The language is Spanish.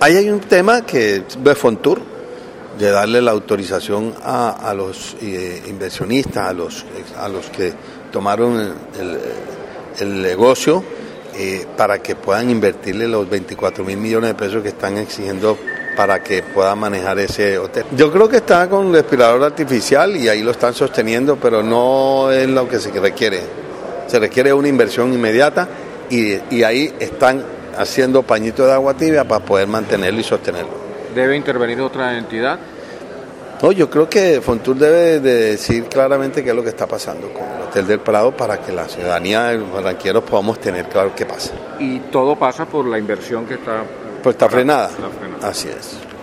Ahí hay un tema que de Fontur, de darle la autorización a los inversionistas, a los que tomaron el negocio, para que puedan invertirle los 24.000 millones de pesos que están exigiendo para que pueda manejar ese hotel. Yo creo que está con respirador artificial y ahí lo están sosteniendo, pero no es lo que se requiere. Se requiere una inversión inmediata y ahí están haciendo pañito de agua tibia para poder mantenerlo y sostenerlo. ¿Debe intervenir otra entidad? No, yo creo que Fontur debe de decir claramente qué es lo que está pasando con el Hotel del Prado para que la ciudadanía de los barranquilleros podamos tener claro qué pasa. Y todo pasa por la inversión que está... Pues está frenada. Está frenada. Así es.